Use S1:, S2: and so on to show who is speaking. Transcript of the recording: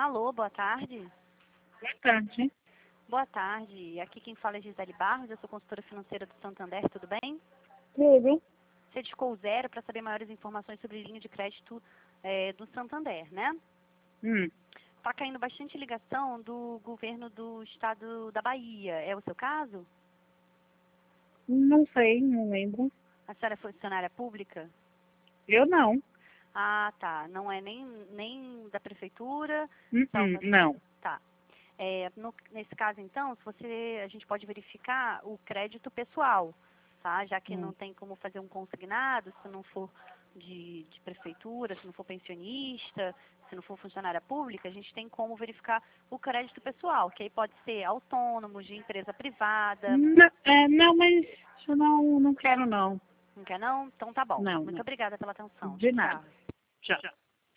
S1: Alô, boa tarde.
S2: Boa tarde.
S1: Boa tarde. Aqui quem fala é Gisele Barros, eu sou consultora financeira do Santander, tudo bem?
S2: Tudo.
S1: Você discou o 0 para saber maiores informações sobre linha de crédito do Santander, né? Está caindo bastante ligação do governo do estado da Bahia. É o seu caso?
S2: Não sei, não lembro.
S1: A senhora é funcionária pública?
S2: Eu não.
S1: Ah, tá. Não é nem da prefeitura? Salva-
S2: Não.
S1: Tá. Nesse caso, então, a gente pode verificar o crédito pessoal, tá? Já que não tem como fazer um consignado, se não for de prefeitura, se não for pensionista, se não for funcionária pública, a gente tem como verificar o crédito pessoal, que aí pode ser autônomo, de empresa privada.
S2: Não, mas eu não quero não.
S1: Não quer não? Então tá bom.
S2: Não,
S1: Muito
S2: não.
S1: obrigada pela atenção.
S2: De nada.
S1: Tchau.
S2: Tchau.